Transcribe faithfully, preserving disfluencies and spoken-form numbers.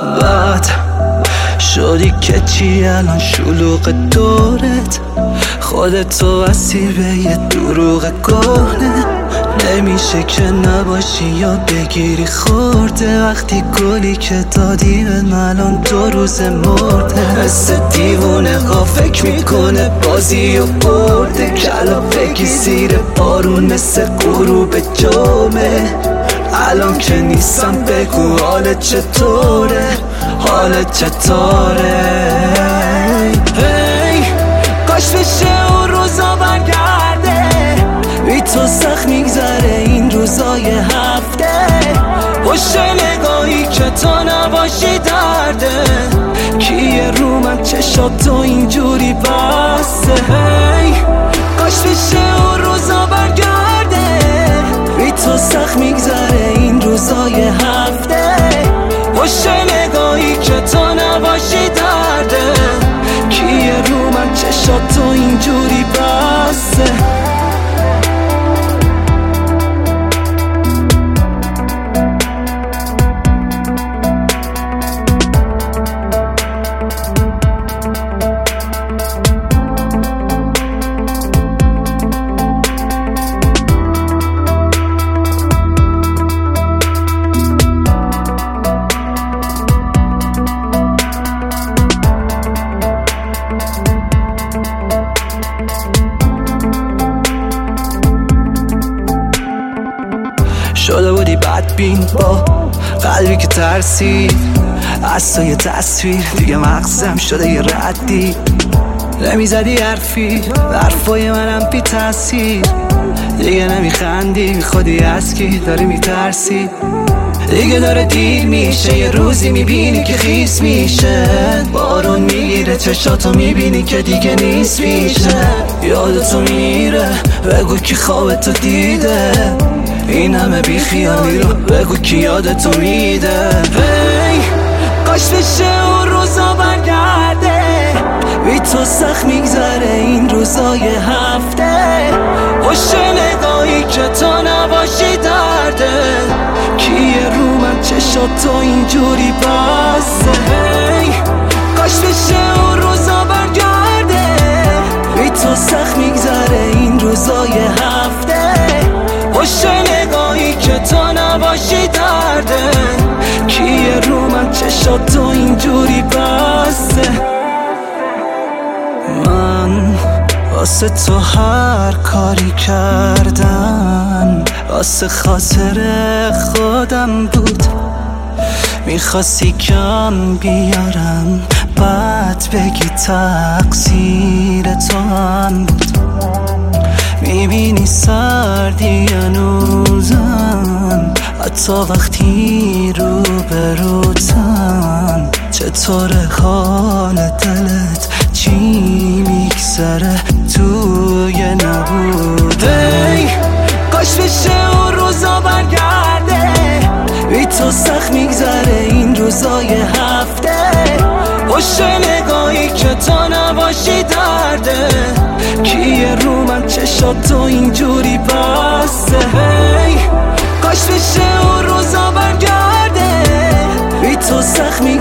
بعد شدی که چی الان شلوغ دورت، خودتو اسیر به یه دروغ کهنه. نمیشه که نباشی یا بگیری خورده، وقتی گلی که دادی به من الان دو روز مرده. مثل دیوونه ها فکر میکنه بازی و برده، کلا بگی زیر بارون مثل غروب جمعه. الان که نیستم بگو حالت چطوره، حالت چطوره. هی کاش بشه اون روزا برگرده، بی تو سخت میگذره این روزای هفته. پشت نگاهی که تو نباشی درده، کیه رو من چشاتو اینجوری بسته. هی کاش بشه اون روزا برگرده، بی تو سخت میگذره این روزای هفته. پشت نگاهی که تو نباشی درده، کیه رو من چشاتو اینجوری بسته. شده بودی بدبین با قلبی که ترسید از تو یه تصویر، دیگه مغزم شده یه ردی. نمیزدی حرفی حرفای منم بی تاثیر، دیگه نمیخندی بی خودی از کی داری میترسی. دیگه داره دیر میشه، یه روزی میبینی که خیس میشه، بارون میگیره چشاتو میبینی که دیگه نیست میشه. یادتو میره بگو کی خوابتو دیده، این همه بی خیالی رو بگو کی یادتو میده. هی کاش بشه اون روزا برگرده، بی تو سخت میگذره این روزای هفته. پشت نگاهی که تو نباشی درده، کیه رو من چشاتو اینجوری بسته. هی کاش بشه اون روزا برگرده، بی تو سخت میگذره این روزای هفته. پشت نگاهی که تو نباشی درده، کیه رو من چشاتو اینجوری بسته. من واسه تو هر کاری کردم واسه خاطر خودم بود، میخواستی کم بیارم بعد بگی تقصیر تو هم بود. میبینی سردی هنوزم حتی وقتی رو بروتم، چطور حال دلت چی میگذره توی نبوده. ای کاش بشه اون روزا برگرده، بی تو سخت میگذره این روزای هفته. پشت نگاهی که تو نباشی درده، کیه رو من چشاتو اینجوری بسته. هی کاش بشه اون روزا برگرده، بی تو سخت